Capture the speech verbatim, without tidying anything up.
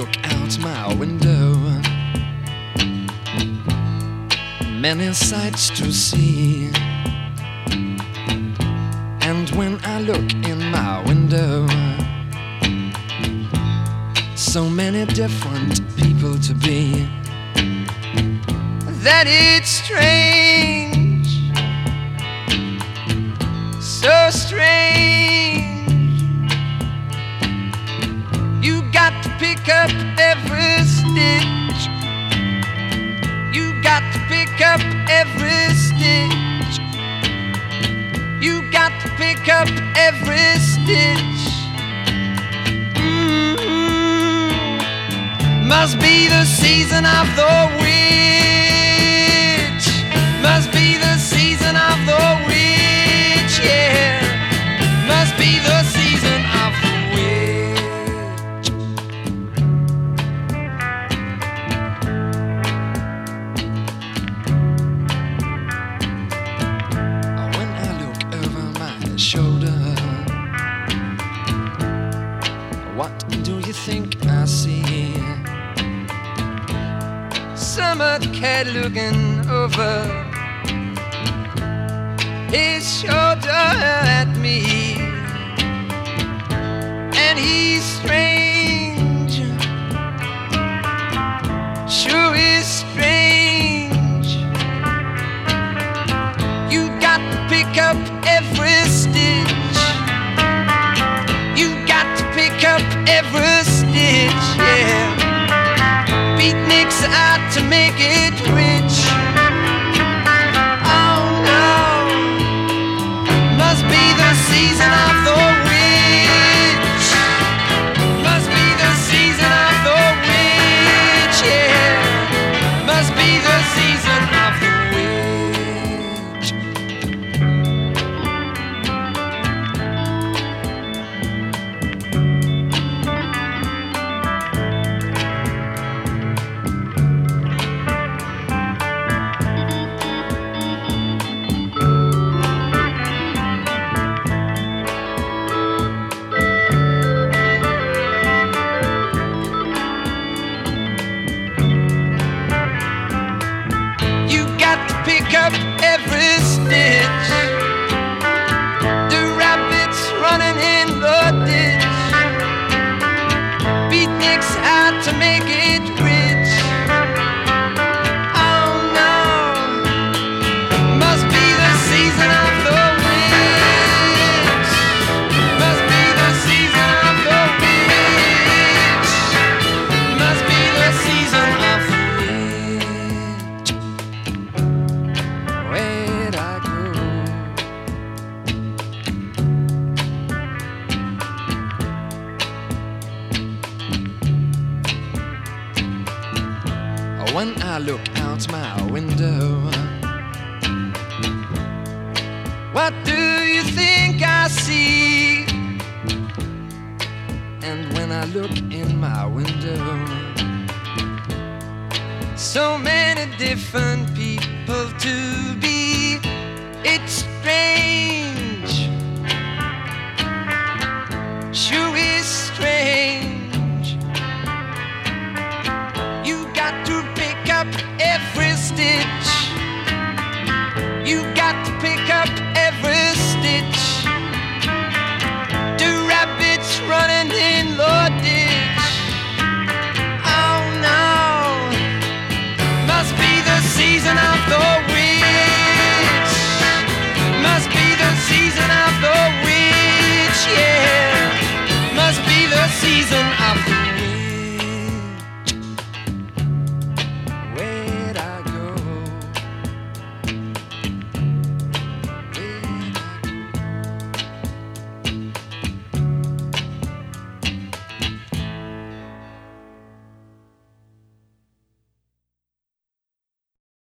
look out my window, many sights to see. And when I look in my window, so many different people to be, that it's strange, so strange. You got to pick up every stitch, you got to pick up every stitch, you got to pick up every stitch. Mm-hmm. Must be the season of the witch, must be the season of the witch, yeah. Must be the season of the witch. When I look over my shoulder, what do you think I see? Summer cat looking over his shoulder at me, and he's strange, sure is strange. You got to pick up every stitch, you got to pick up every stitch, yeah. Beatniks out to make it rich. Oh no, must be the season of the witch, must be the season of the witch, yeah. Must be the season of the pick up every stitch, the rabbits running in the ditch, beatniks out to make it rich. Oh no, must be the season of the witch, must be the season of the witch, must be the season of the when I look out my window, what do you think I see? And when I look in my window, so many different people to be. It's strange,